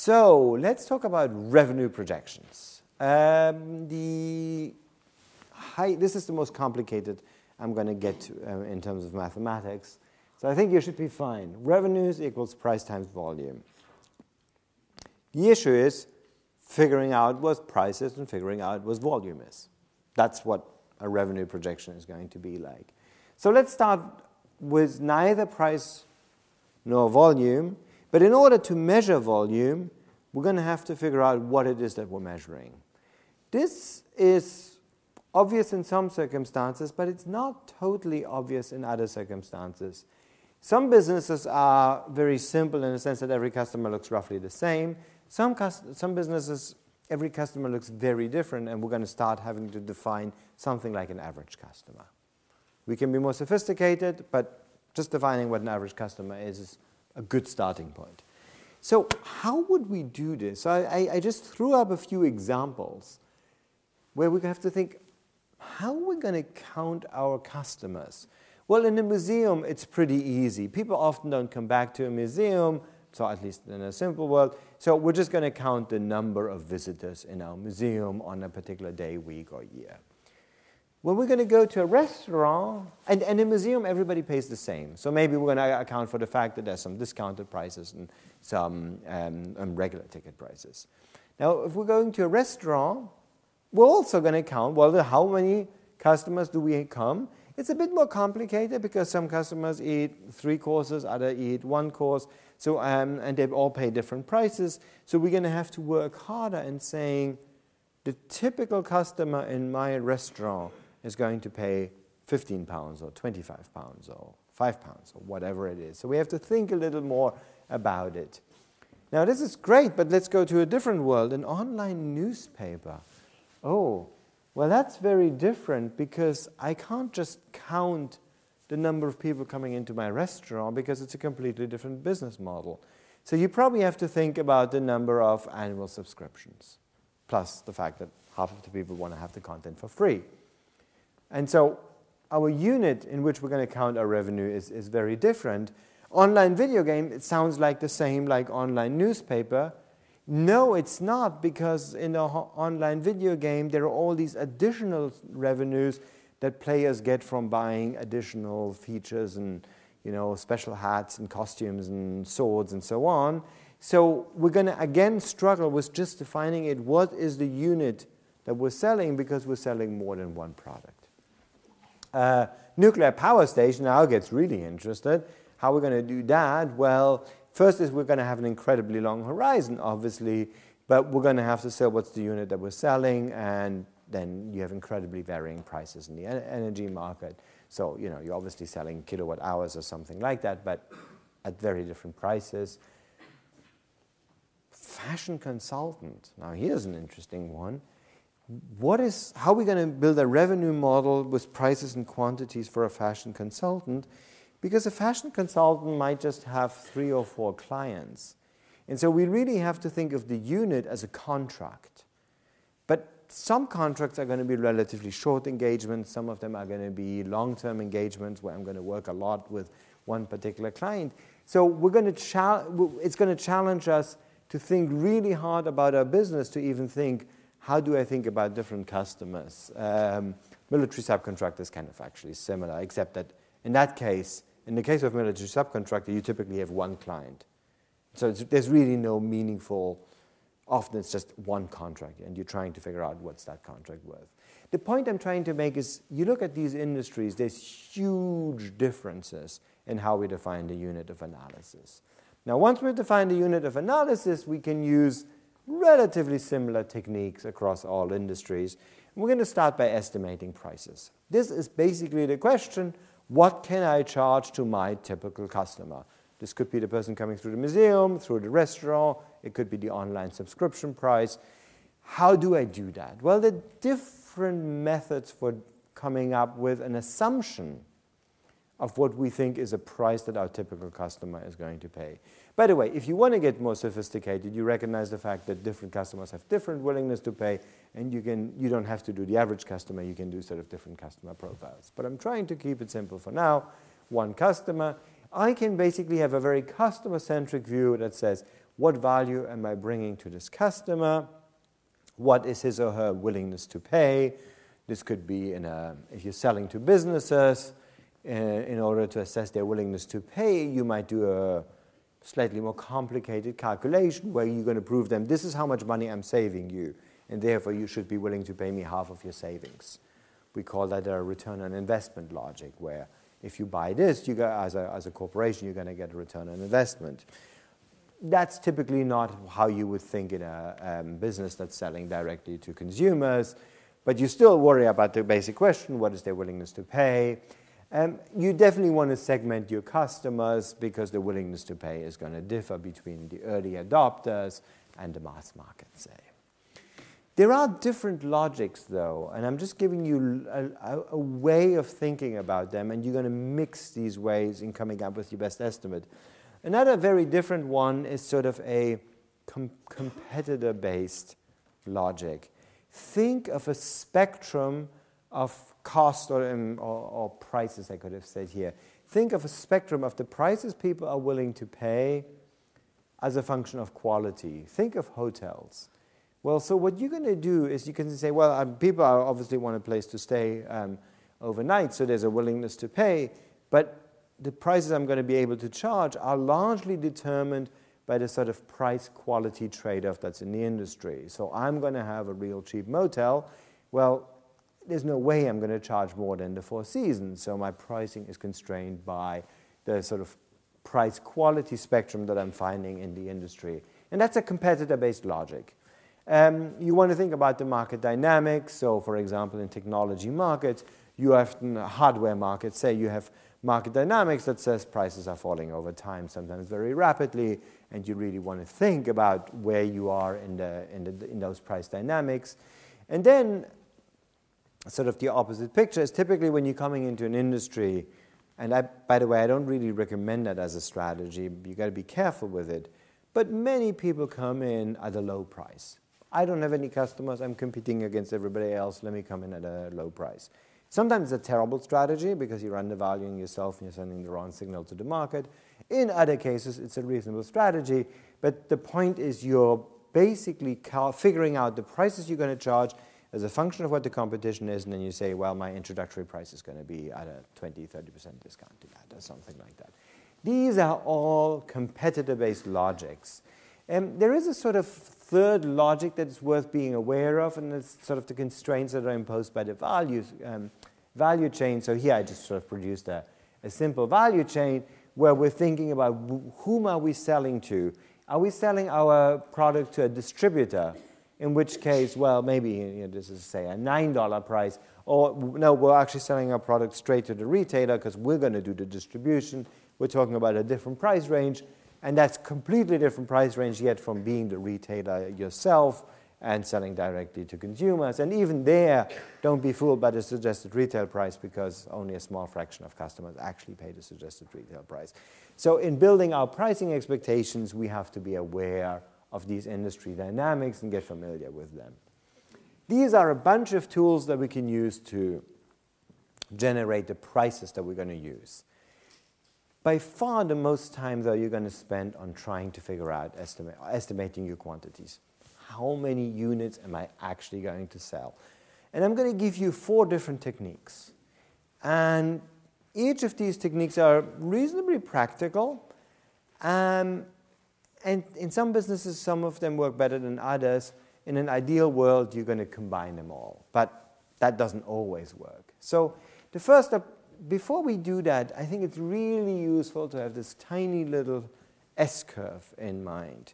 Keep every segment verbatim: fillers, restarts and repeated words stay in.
So let's talk about revenue projections. Um, the high, this is the most complicated I'm going to get to uh, in terms of mathematics. So I think you should be fine. Revenues equals price times volume. The issue is figuring out what price is and figuring out what volume is. That's what a revenue projection is going to be like. So let's start with neither price nor volume. But in order to measure volume, we're going to have to figure out what it is that we're measuring. This is obvious in some circumstances, but it's not totally obvious in other circumstances. Some businesses are very simple in the sense that every customer looks roughly the same. Some, some businesses, every customer looks very different, and we're going to start having to define something like an average customer. We can be more sophisticated, but just defining what an average customer is is a good starting point. So how would we do this? So I, I just threw up a few examples where we have to think, how are we going to count our customers? Well, in a museum, it's pretty easy. People often don't come back to a museum, so at least in a simple world. So we're just going to count the number of visitors in our museum on a particular day, week, or year. When we're going to go to a restaurant, and, and in a museum, everybody pays the same. So maybe we're going to account for the fact that there's some discounted prices and some um, um, regular ticket prices. Now, if we're going to a restaurant, we're also going to count, well, the, how many customers do we come? It's a bit more complicated because some customers eat three courses, others eat one course, so um, and they all pay different prices. So we're going to have to work harder in saying the typical customer in my restaurant is going to pay fifteen pounds or twenty-five pounds or five pounds or whatever it is. So we have to think a little more about it. Now this is great, but let's go to a different world, an online newspaper. Oh, well that's very different because I can't just count the number of people coming into my restaurant because it's a completely different business model. So you probably have to think about the number of annual subscriptions, plus the fact that half of the people want to have the content for free. And so our unit in which we're going to count our revenue is, is very different. Online video game, it sounds like the same like online newspaper. No, it's not, because in the ho- online video game, there are all these additional revenues that players get from buying additional features and, you know, special hats and costumes and swords and so on. So we're going to, again, struggle with just defining it. What is the unit that we're selling, because we're selling more than one product. Uh, nuclear power station now gets really interested. How are we going to do that? Well, first is we're going to have an incredibly long horizon, obviously, but we're going to have to say what's the unit that we're selling, and then you have incredibly varying prices in the en- energy market. So, you know, you're obviously selling kilowatt hours or something like that, but at very different prices. Fashion consultant. Now, here's an interesting one. What is, how are we going to build a revenue model with prices and quantities for a fashion consultant? Because a fashion consultant might just have three or four clients. And so we really have to think of the unit as a contract. But some contracts are going to be relatively short engagements. Some of them are going to be long-term engagements where I'm going to work a lot with one particular client. So we're going to cha- it's going to challenge us to think really hard about our business, to even think, how do I think about different customers? Um, military subcontractors kind of actually similar, except that in that case, in the case of military subcontractor, you typically have one client. So it's, there's really no meaningful, often it's just one contract, and you're trying to figure out what's that contract worth. The point I'm trying to make is, you look at these industries, there's huge differences in how we define the unit of analysis. Now, once we've defined the unit of analysis, we can use relatively similar techniques across all industries. And we're going to start by estimating prices. This is basically the question, what can I charge to my typical customer? This could be the person coming through the museum, through the restaurant. It could be the online subscription price. How do I do that? Well, there are different methods for coming up with an assumption of what we think is a price that our typical customer is going to pay. By the way, if you want to get more sophisticated, you recognize the fact that different customers have different willingness to pay, and you can you don't have to do the average customer, you can do sort of different customer profiles. But I'm trying to keep it simple for now. One customer. I can basically have a very customer-centric view that says, What value am I bringing to this customer? What is his or her willingness to pay? This could be in a, if you're selling to businesses, uh, in order to assess their willingness to pay, you might do a slightly more complicated calculation where you're going to prove them, this is how much money I'm saving you, and therefore you should be willing to pay me half of your savings. We call that a return on investment logic, where if you buy this, you go, as, a, as a corporation, you're going to get a return on investment. That's typically not how you would think in a um, business that's selling directly to consumers, but you still worry about the basic question, what is their willingness to pay? Um, you definitely want to segment your customers because the willingness to pay is going to differ between the early adopters and the mass market, say. There are different logics, though, and I'm just giving you a, a, a way of thinking about them, and you're going to mix these ways in coming up with your best estimate. Another very different one is sort of a com competitor-based logic. Think of a spectrum of cost or, um, or, or prices, I could have said here. Think of a spectrum of the prices people are willing to pay as a function of quality. Think of hotels. Well, so what you're going to do is you can say, well, um, people are obviously want a place to stay um, overnight, so there's a willingness to pay, but the prices I'm going to be able to charge are largely determined by the sort of price-quality trade-off that's in the industry. So I'm going to have a real cheap motel. Well, there's no way I'm going to charge more than the Four Seasons, so my pricing is constrained by the sort of price-quality spectrum that I'm finding in the industry. And that's a competitor-based logic. Um, you want to think about the market dynamics. So, for example, in technology markets, you have in hardware markets, say you have market dynamics that says prices are falling over time, sometimes very rapidly, and you really want to think about where you are in, the, in, the, in those price dynamics. And then sort of the opposite picture is typically when you're coming into an industry, and I, by the way, I don't really recommend that as a strategy. You've got to be careful with it. But many people come in at a low price. I don't have any customers. I'm competing against everybody else. Let me come in at a low price. Sometimes it's a terrible strategy because you're undervaluing yourself and you're sending the wrong signal to the market. In other cases, it's a reasonable strategy. But the point is you're basically figuring out the prices you're going to charge as a function of what the competition is, and then you say, well, my introductory price is going to be at a twenty, thirty percent discount to that or something like that. These are all competitor-based logics. Um, there is a sort of third logic that is worth being aware of, and it's sort of the constraints that are imposed by the values, um, value chain. So here I just sort of produced a, a simple value chain where we're thinking about whom are we selling to. Are we selling our product to a distributor? In which case, well, maybe you know, this is, say, a nine dollar price. Or, no, we're actually selling our product straight to the retailer because we're going to do the distribution. We're talking about a different price range. And that's completely different price range yet from being the retailer yourself and selling directly to consumers. And even there, don't be fooled by the suggested retail price because only a small fraction of customers actually pay the suggested retail price. So in building our pricing expectations, we have to be aware of these industry dynamics and get familiar with them. These are a bunch of tools that we can use to generate the prices that we're going to use. By far the most time, though, you're going to spend on trying to figure out, estimate, estimating your quantities. How many units am I actually going to sell? And I'm going to give you four different techniques. And each of these techniques are reasonably practical. Um, and in some businesses, some of them work better than others. In an ideal world, you're going to combine them all. But that doesn't always work. So the first step, before we do that, I think it's really useful to have this tiny little S-curve in mind.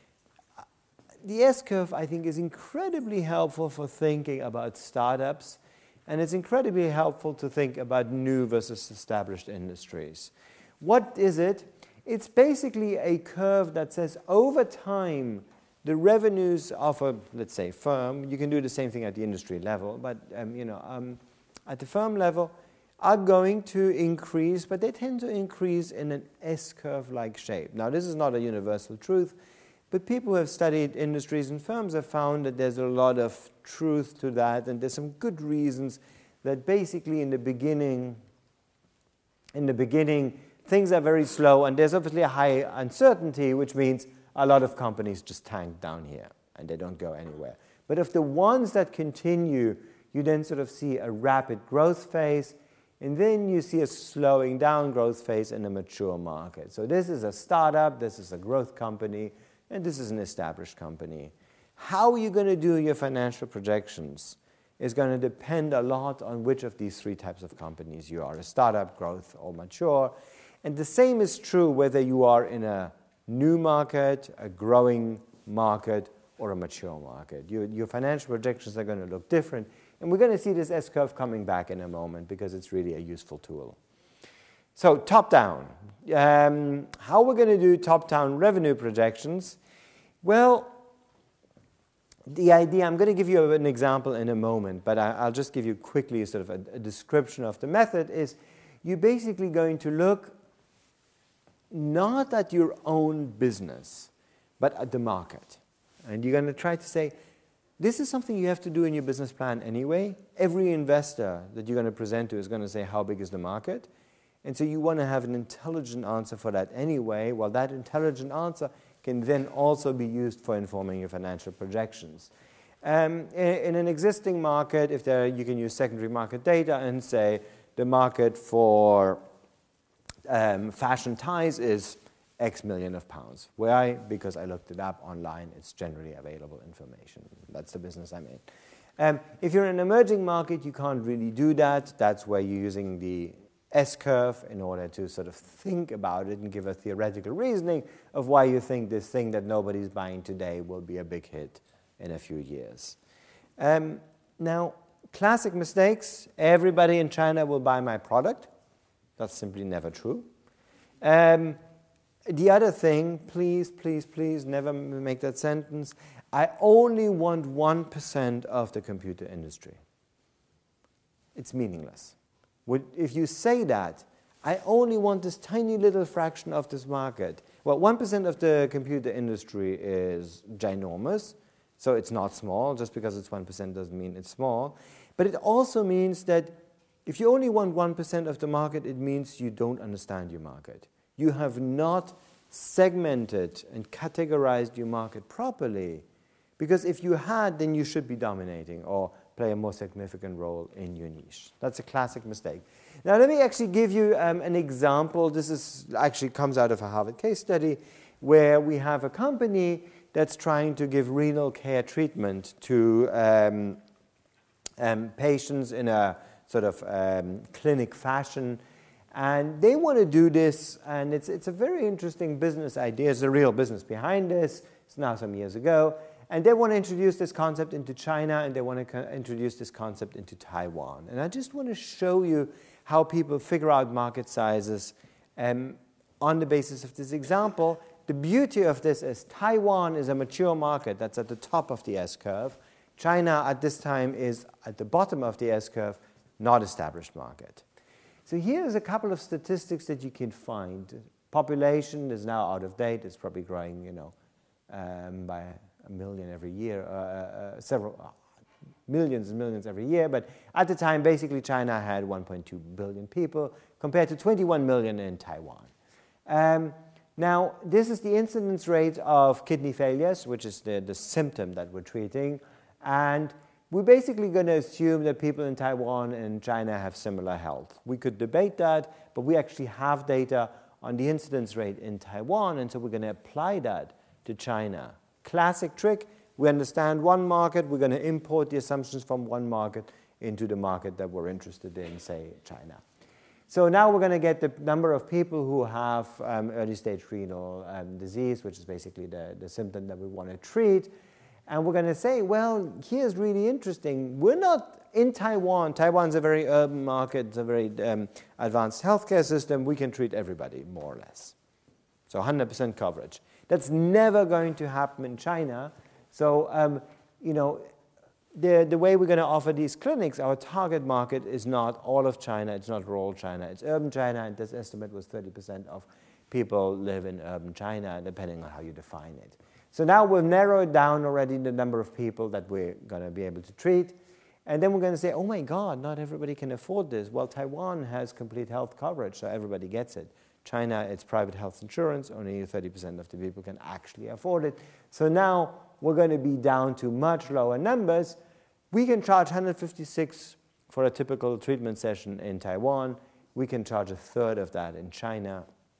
The S-curve, I think, is incredibly helpful for thinking about startups, and it's incredibly helpful to think about new versus established industries. What is it? It's basically a curve that says over time, the revenues of a, let's say, firm, you can do the same thing at the industry level, but um, you know, um, at the firm level, are going to increase, but they tend to increase in an S-curve-like shape. Now, this is not a universal truth, but people who have studied industries and firms have found that there's a lot of truth to that, and there's some good reasons that basically in the beginning, in the beginning, things are very slow, and there's obviously a high uncertainty, which means a lot of companies just tank down here and they don't go anywhere. But of the ones that continue, you then sort of see a rapid growth phase, and then you see a slowing down growth phase in a mature market. So this is a startup, this is a growth company, and this is an established company. How you're going to do your financial projections is going to depend a lot on which of these three types of companies you are, a startup, growth, or mature. And the same is true whether you are in a new market, a growing market, or a mature market. Your, your financial projections are going to look different. And we're going to see this S-curve coming back in a moment because it's really a useful tool. So top-down. Um, how we're going to do top-down revenue projections? Well, the idea, I'm going to give you an example in a moment, but I, I'll just give you quickly sort of a, a description of the method, is you're basically going to look not at your own business, but at the market. And you're going to try to say, this is something you have to do in your business plan anyway. Every investor that you're going to present to is going to say, how big is the market? And so you want to have an intelligent answer for that anyway. Well, that intelligent answer can then also be used for informing your financial projections. Um, in, in an existing market, if there, you can use secondary market data and say the market for um, fashion ties is X million of pounds. Why? Because I looked it up online. It's generally available information. That's the business I'm in. Um, if you're in an emerging market, you can't really do that. That's where you're using the S-curve in order to sort of think about it and give a theoretical reasoning of why you think this thing that nobody's buying today will be a big hit in a few years. Um, now, classic mistakes. Everybody in China will buy my product. That's simply never true. Um, the other thing, please, please, please, never make that sentence. I only want one percent of the computer industry. It's meaningless. If you say that, I only want this tiny little fraction of this market. Well, one percent of the computer industry is ginormous, so it's not small. Just because it's one percent doesn't mean it's small. But it also means that if you only want one percent of the market, it means you don't understand your market. You have not segmented and categorized your market properly. Because if you had, then you should be dominating or play a more significant role in your niche. That's a classic mistake. Now, let me actually give you um, an example. This is actually comes out of a Harvard case study where we have a company that's trying to give renal care treatment to um, um, patients in a sort of um, clinic fashion. And they want to do this, and it's, it's a very interesting business idea. There's a real business behind this. It's now some years ago. And they want to introduce this concept into China, and they want to co- introduce this concept into Taiwan. And I just want to show you how people figure out market sizes um, on the basis of this example. The beauty of this is Taiwan is a mature market that's at the top of the S-curve. China at this time is at the bottom of the S-curve, not established market. So here's a couple of statistics that you can find. Population is now out of date. It's probably growing, you know, um, by a million every year, uh, uh, several uh, millions and millions every year. But at the time, basically, China had one point two billion people compared to twenty-one million in Taiwan. Um, now, this is the incidence rate of kidney failures, which is the, the symptom that we're treating. And we're basically going to assume that people in Taiwan and China have similar health. We could debate that, but we actually have data on the incidence rate in Taiwan, and so we're going to apply that to China. Classic trick, we understand one market, we're going to import the assumptions from one market into the market that we're interested in, say, China. So now we're going to get the number of people who have um, early-stage renal um, disease, which is basically the, the symptom that we want to treat. And we're going to say, well, here's really interesting. We're not in Taiwan. Taiwan's a very urban market, it's a very um, advanced healthcare system. We can treat everybody, more or less. So one hundred percent coverage. That's never going to happen in China. So, um, you know, the, the way we're going to offer these clinics, our target market is not all of China, it's not rural China, it's urban China, and this estimate was thirty percent of people live in urban China, depending on how you define it. So now we've narrowed down already the number of people that we're going to be able to treat. And then we're going to say, oh my God, not everybody can afford this. Well, Taiwan has complete health coverage, so everybody gets it. China, it's private health insurance. Only thirty percent of the people can actually afford it. So now we're going to be down to much lower numbers. We can charge one hundred fifty-six for a typical treatment session in Taiwan. We can charge a third of that in China.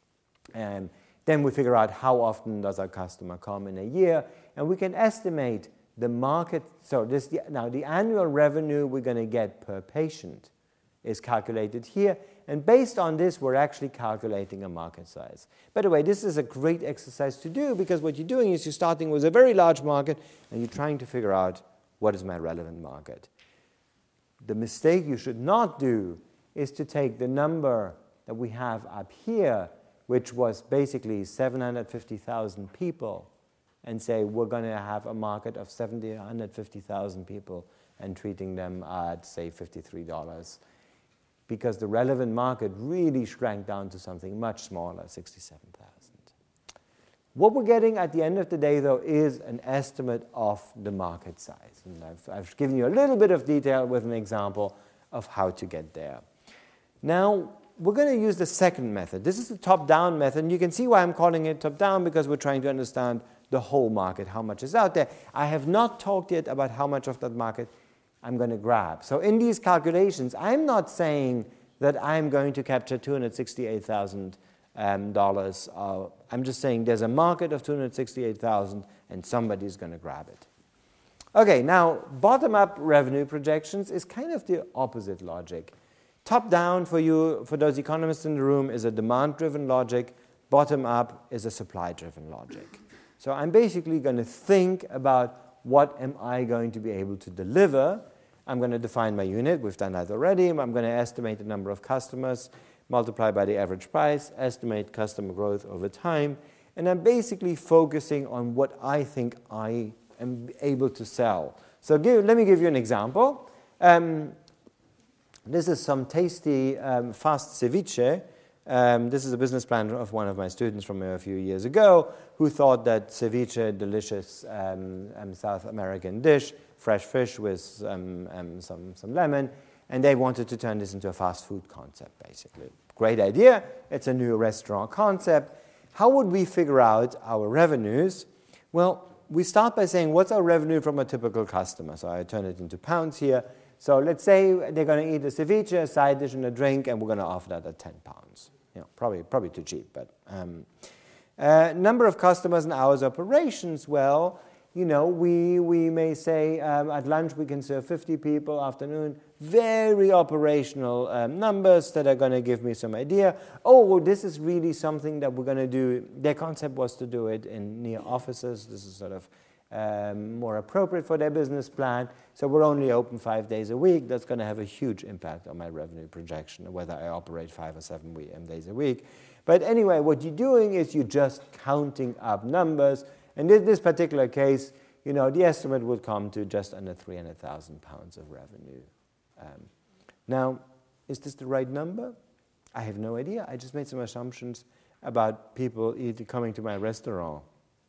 And then we figure out how often does our customer come in a year, and we can estimate the market. So this now the annual revenue we're going to get per patient is calculated here, and based on this, we're actually calculating a market size. By the way, this is a great exercise to do, because what you're doing is you're starting with a very large market, and you're trying to figure out what is my relevant market. The mistake you should not do is to take the number that we have up here, which was basically seven hundred fifty thousand people, and say we're going to have a market of seven hundred fifty thousand people and treating them at, say, fifty-three dollars. Because the relevant market really shrank down to something much smaller, sixty-seven thousand. What we're getting at the end of the day, though, is an estimate of the market size. And I've, I've given you a little bit of detail with an example of how to get there. Now, we're going to use the second method. This is the top-down method, and you can see why I'm calling it top-down, because we're trying to understand the whole market, how much is out there. I have not talked yet about how much of that market I'm going to grab. So in these calculations, I'm not saying that I'm going to capture two hundred sixty-eight thousand dollars. Um, uh, I'm just saying there's a market of two hundred sixty-eight thousand and somebody's going to grab it. Okay, now bottom-up revenue projections is kind of the opposite logic. Top-down for you, for those economists in the room, is a demand-driven logic. Bottom-up is a supply-driven logic. So I'm basically going to think about what am I going to be able to deliver. I'm going to define my unit. We've done that already. I'm going to estimate the number of customers, multiply by the average price, estimate customer growth over time, and I'm basically focusing on what I think I am able to sell. So give, let me give you an example. Um, This is some tasty, um, fast ceviche. Um, this is a business plan of one of my students from a few years ago who thought that ceviche, delicious um, um, South American dish, fresh fish with um, um, some, some lemon, and they wanted to turn this into a fast food concept, basically. Great idea. It's a new restaurant concept. How would we figure out our revenues? Well, we start by saying, what's our revenue from a typical customer? So I turn it into pounds here. So let's say they're going to eat a ceviche, a side dish, and a drink, and we're going to offer that at ten pounds. You know, probably, probably too cheap, but um, uh, number of customers and hours operations. Well, you know, we we may say um, at lunch we can serve fifty people. Afternoon, very operational um, numbers that are going to give me some idea. Oh, well, this is really something that we're going to do. Their concept was to do it in near offices. This is sort of Um, more appropriate for their business plan. So we're only open five days a week. That's going to have a huge impact on my revenue projection, whether I operate five or seven we- um, days a week. But anyway, what you're doing is you're just counting up numbers. And in this particular case, you know, the estimate would come to just under three hundred thousand pounds of revenue. Um, now, is this the right number? I have no idea. I just made some assumptions about people eat, coming to my restaurant.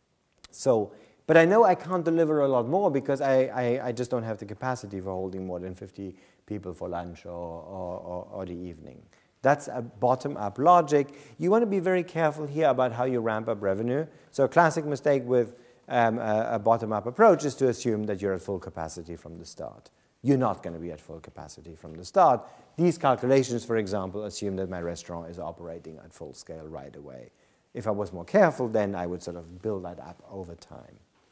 So, but I know I can't deliver a lot more because I, I, I just don't have the capacity for holding more than fifty people for lunch or, or, or, or the evening. That's a bottom-up logic. You want to be very careful here about how you ramp up revenue. So a classic mistake with um, a, a bottom-up approach is to assume that you're at full capacity from the start. You're not going to be at full capacity from the start. These calculations, for example, assume that my restaurant is operating at full scale right away. If I was more careful, then I would sort of build that up over time.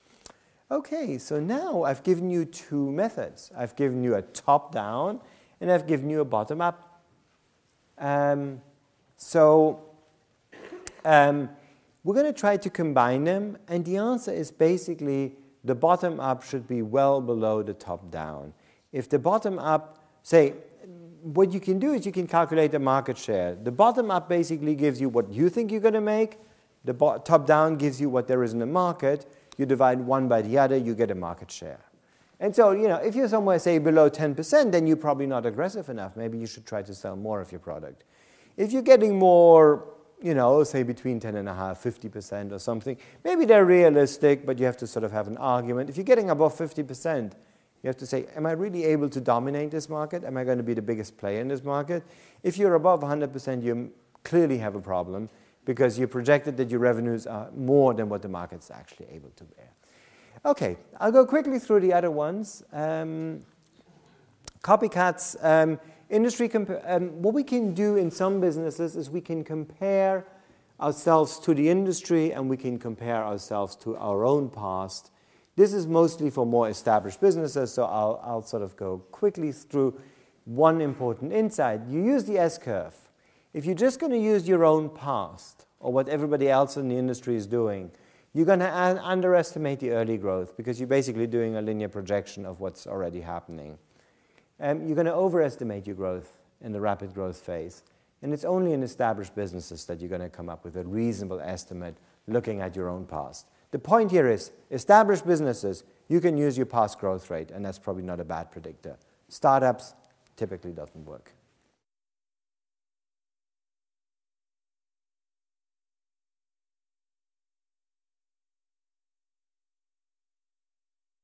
Okay, so now I've given you two methods. I've given you a top-down, and I've given you a bottom-up. Um, so um, we're going to try to combine them, and the answer is basically the bottom-up should be well below the top-down. If the bottom-up, say, what you can do is you can calculate the market share. The bottom-up basically gives you what you think you're going to make. The bo- top-down gives you what there is in the market. You divide one by the other, you get a market share. And so, you know, if you're somewhere, say, below ten percent, then you're probably not aggressive enough. Maybe you should try to sell more of your product. If you're getting more, you know, say between ten and a half, fifty percent or something, maybe they're realistic, but you have to sort of have an argument. If you're getting above fifty percent, you have to say, am I really able to dominate this market? Am I going to be the biggest player in this market? If you're above one hundred percent, you're clearly have a problem because you projected that your revenues are more than what the market's actually able to bear. Okay, I'll go quickly through the other ones. Um, copycats, um, industry, um, what we can do in some businesses is we can compare ourselves to the industry and we can compare ourselves to our own past. This is mostly for more established businesses, so I'll, I'll sort of go quickly through one important insight. You use the S-curve. If you're just going to use your own past or what everybody else in the industry is doing, you're going to underestimate the early growth because you're basically doing a linear projection of what's already happening. Um, you're going to overestimate your growth in the rapid growth phase. And it's only in established businesses that you're going to come up with a reasonable estimate looking at your own past. The point here is, established businesses, you can use your past growth rate, and that's probably not a bad predictor. Startups typically doesn't work.